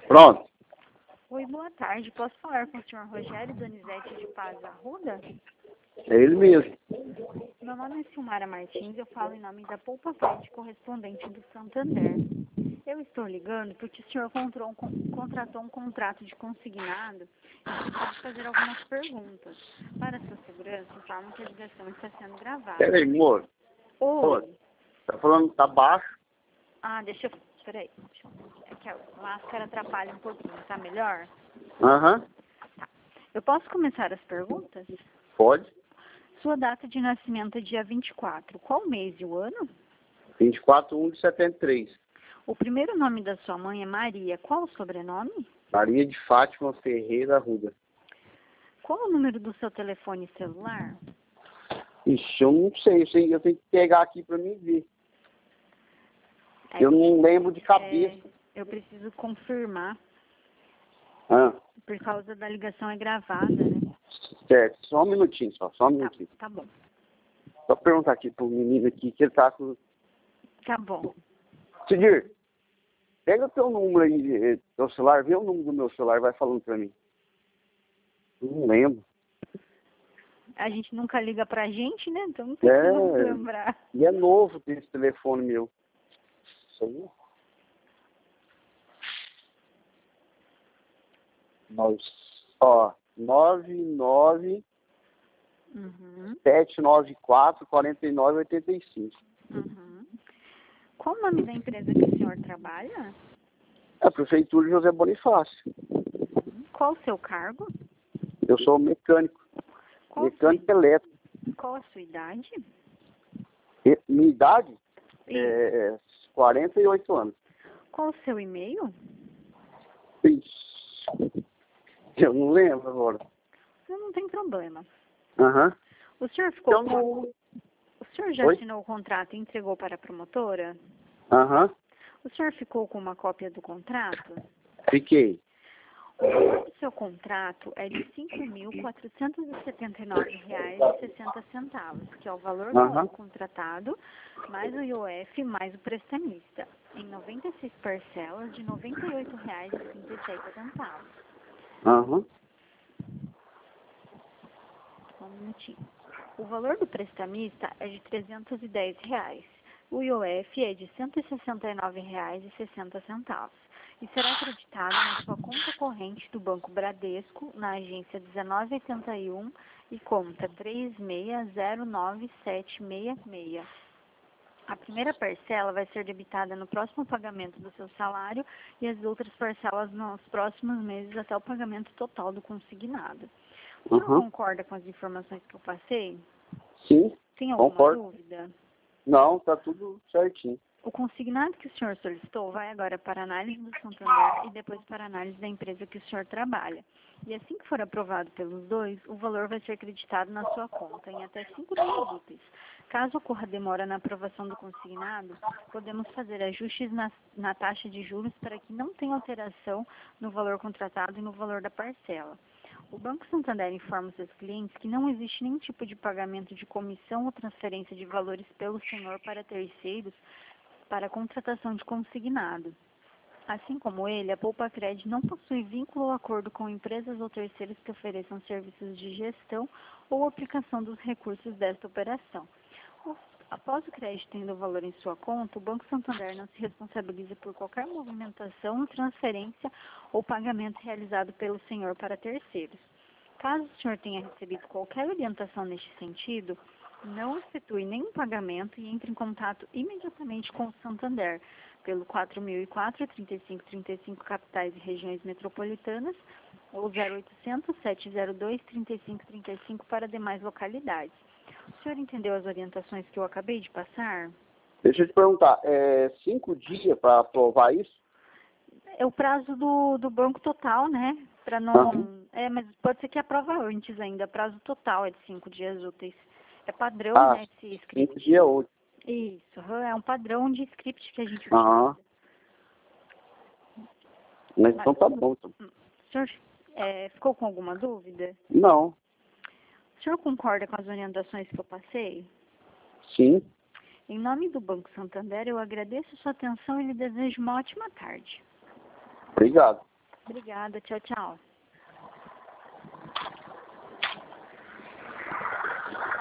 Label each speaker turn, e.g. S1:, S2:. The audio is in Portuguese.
S1: Pronto.
S2: Oi, boa tarde. Posso falar com o senhor Rogério Donizete de Paz Arruda?
S1: É ele mesmo.
S2: Meu nome é Silmara Martins, eu falo em nome da Poupa Cred, correspondente do Santander. Eu estou ligando porque o senhor contratou um contrato de consignado e preciso fazer algumas perguntas. Para sua segurança, informo que a ligação está sendo gravada.
S1: Peraí, amor.
S2: Oi.
S1: Tá falando que tá baixo?
S2: Ah, peraí. É que a máscara atrapalha um pouquinho, tá melhor?
S1: Aham.
S2: Eu posso começar as perguntas?
S1: Pode.
S2: Sua data de nascimento é dia 24. Qual mês e o ano?
S1: 24/1/73.
S2: O primeiro nome da sua mãe é Maria. Qual o sobrenome?
S1: Maria de Fátima Ferreira Arruda.
S2: Qual o número do seu telefone celular?
S1: Ixi, eu não sei. Eu tenho que pegar aqui pra mim ver. Eu não lembro de cabeça.
S2: Eu preciso confirmar,
S1: Ah,
S2: por causa da ligação é gravada, né?
S1: certo. Só um minutinho, só um minutinho.
S2: Tá bom.
S1: Só perguntar aqui pro menino aqui que ele tá com...
S2: Tá bom.
S1: Sidir, pega o teu número aí, teu celular, vê o número do meu celular e vai falando pra mim. Eu não lembro.
S2: A gente nunca liga pra gente, né? Então não tem como lembrar.
S1: E é novo esse telefone meu. Isso aí. Ó, 99
S2: Uhum.
S1: 794 4985.
S2: Uhum. Qual o nome da empresa que o senhor trabalha?
S1: A Prefeitura de José Bonifácio.
S2: Qual o seu cargo?
S1: Eu sou mecânico. Mecânico elétrico.
S2: Qual a sua idade?
S1: Minha idade? É 48 anos.
S2: Qual o seu e-mail?
S1: Ixi, eu não lembro agora.
S2: Não tem problema.
S1: Aham.
S2: O senhor ficou
S1: Então,
S2: O senhor já assinou o contrato e entregou para a promotora?
S1: Aham.
S2: O senhor ficou com uma cópia do contrato?
S1: Fiquei.
S2: O valor do seu contrato é de R$ 5.479,60, que é o valor do contratado, mais o IOF, mais o prestamista, em 96 parcelas de R$ 98,37.
S1: Aham.
S2: Só um minutinho. O valor do prestamista é de R$ 310. O IOF é de R$ 169,60 e será acreditado na sua conta corrente do Banco Bradesco, na agência 1981 e conta 36097766. A primeira parcela vai ser debitada no próximo pagamento do seu salário e as outras parcelas nos próximos meses até o pagamento total do consignado. O senhor concorda com as informações que eu passei?
S1: Sim.
S2: Tem alguma dúvida?
S1: Não, tá tudo certinho.
S2: O consignado que o senhor solicitou vai agora para a análise do Santander e depois para a análise da empresa que o senhor trabalha. E assim que for aprovado pelos dois, o valor vai ser acreditado na sua conta em até 5 dias úteis. Caso ocorra demora na aprovação do consignado, podemos fazer ajustes na taxa de juros para que não tenha alteração no valor contratado e no valor da parcela. O Banco Santander informa seus clientes que não existe nenhum tipo de pagamento de comissão ou transferência de valores pelo senhor para terceiros para a contratação de consignado. Assim como ele, a Poupa Cred não possui vínculo ou acordo com empresas ou terceiros que ofereçam serviços de gestão ou aplicação dos recursos desta operação. Após o crédito tendo valor em sua conta, o Banco Santander não se responsabiliza por qualquer movimentação, transferência ou pagamento realizado pelo senhor para terceiros. Caso o senhor tenha recebido qualquer orientação neste sentido, não efetue nenhum pagamento e entre em contato imediatamente com o Santander pelo 4004-3535 capitais e regiões metropolitanas ou 0800-702-3535 para demais localidades. O senhor entendeu as orientações que eu acabei de passar?
S1: Deixa eu te perguntar, 5 dias para aprovar isso?
S2: É o prazo do banco total, né? Para não... mas pode ser que aprova antes ainda. O prazo total é de 5 dias úteis. É padrão, né, esse script.
S1: 5 dias úteis.
S2: Isso, é um padrão de script que a gente utiliza.
S1: Mas então tá bom. Então.
S2: O senhor ficou com alguma dúvida?
S1: Não.
S2: O senhor concorda com as orientações que eu passei?
S1: Sim.
S2: Em nome do Banco Santander, eu agradeço a sua atenção e lhe desejo uma ótima tarde.
S1: Obrigado.
S2: Obrigada, tchau, tchau.